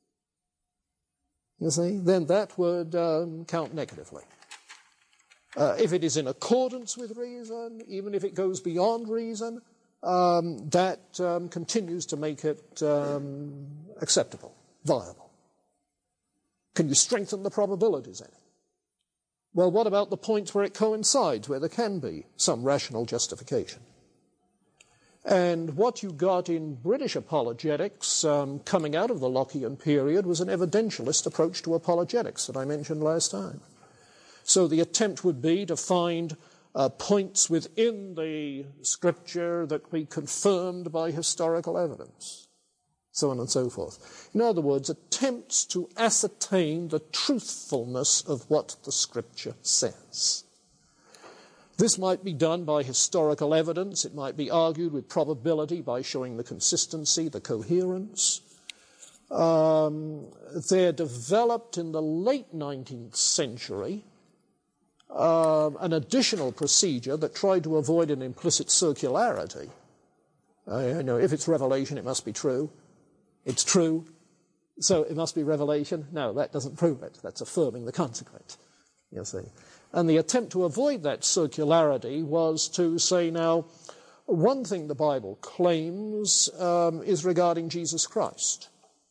you see, then that would um, count negatively. Uh, if it is in accordance with reason, even if it goes beyond reason, um, that um, continues to make it um, acceptable, viable. Can you strengthen the probabilities any? Well, what about the points where it coincides, where there can be some rational justification? And what you got in British apologetics um, coming out of the Lockean period was an evidentialist approach to apologetics that I mentioned last time. So the attempt would be to find uh, points within the Scripture that we confirmed by historical evidence, so on and so forth. In other words, attempts to ascertain the truthfulness of what the Scripture says. This might be done by historical evidence. It might be argued with probability by showing the consistency, the coherence. Um, they're developed in the late nineteenth century Um, an additional procedure that tried to avoid an implicit circularity. I know if it's revelation, it must be true. It's true, so it must be revelation. No, that doesn't prove it. That's affirming the consequent, you see. And the attempt to avoid that circularity was to say, now, one thing the Bible claims um, is regarding Jesus Christ,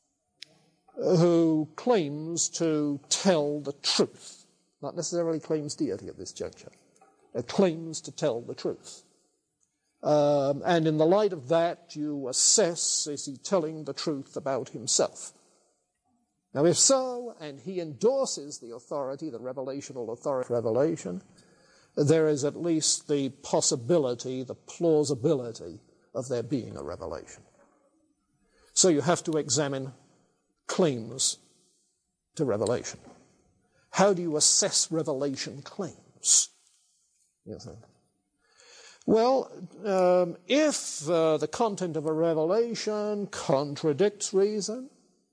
who claims to tell the truth. Not necessarily claims deity at this juncture. It claims to tell the truth. Um, and in the light of that, you assess, is he telling the truth about himself? Now, if so, and he endorses the authority, the revelational authority of revelation, there is at least the possibility, the plausibility of there being a revelation. So you have to examine claims to revelation. How do you assess revelation claims? You see. Well, um, if uh, the content of a revelation contradicts reason,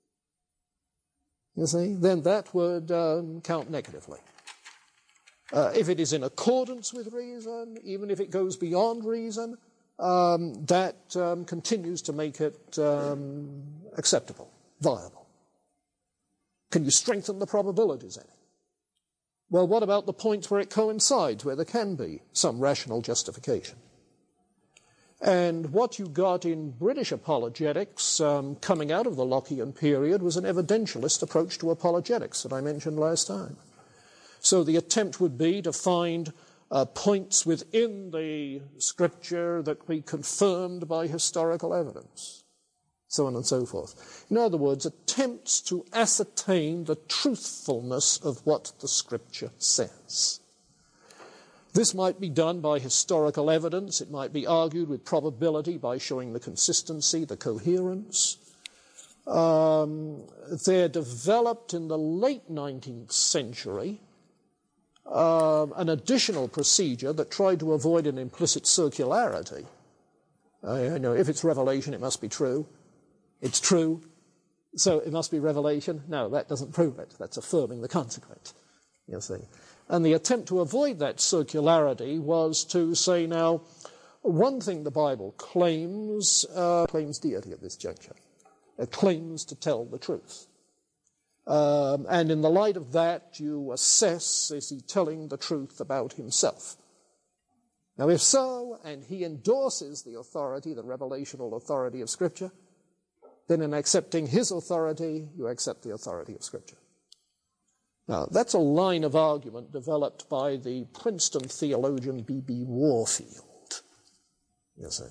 you see, then that would um, count negatively. Uh, if it is in accordance with reason, even if it goes beyond reason, um, that um, continues to make it um, acceptable, viable. Can you strengthen the probabilities any? Well, what about the points where it coincides, where there can be some rational justification? And what you got in British apologetics um, coming out of the Lockean period was an evidentialist approach to apologetics that I mentioned last time. So the attempt would be to find uh, points within the Scripture that we confirmed by historical evidence, so on and so forth. In other words, attempts to ascertain the truthfulness of what the Scripture says. This might be done by historical evidence. It might be argued with probability by showing the consistency, the coherence. Um, they're developed in the late nineteenth century um, an additional procedure that tried to avoid an implicit circularity. I know if it's revelation, it must be true. It's true, so it must be revelation. No, that doesn't prove it. That's affirming the consequent, you see. And the attempt to avoid that circularity was to say, now, one thing the Bible claims, uh, claims deity at this juncture. It claims to tell the truth. Um, and in the light of that, you assess, is he telling the truth about himself? Now, if so, and he endorses the authority, the revelational authority of Scripture, then in accepting his authority, you accept the authority of Scripture. Now, that's a line of argument developed by the Princeton theologian B B Warfield, you see.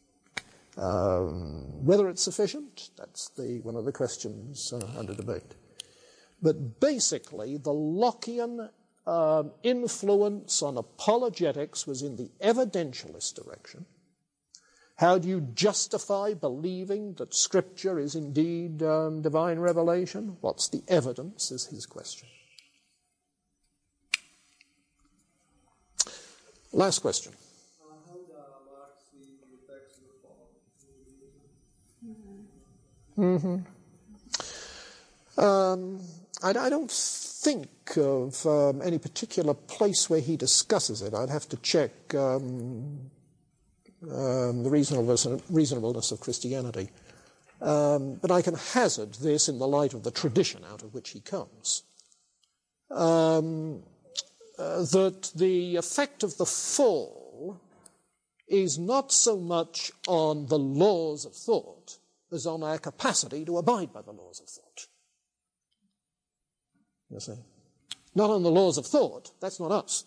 Um, whether it's sufficient, that's the, one of the questions uh, under debate. But basically, the Lockean um, influence on apologetics was in the evidentialist direction. How do you justify believing that Scripture is indeed um, divine revelation? What's the evidence, is his question. Last question. Uh, how did Locke see the effects of the fall? Mm-hmm. Um, I, I don't think of um, any particular place where he discusses it. I'd have to check um, um, the reasonableness, reasonableness of Christianity. Um, but I can hazard this in the light of the tradition out of which he comes. Um, uh, that the effect of the fall is not so much on the laws of thought as on our capacity to abide by the laws of thought. You see? Not on the laws of thought, that's not us,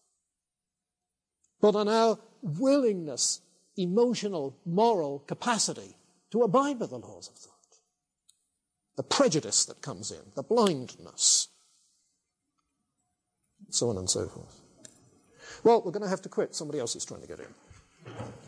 but on our willingness, emotional, moral capacity to abide by the laws of thought. The prejudice that comes in, the blindness, so on and so forth. Well, we're going to have to quit. Somebody else is trying to get in.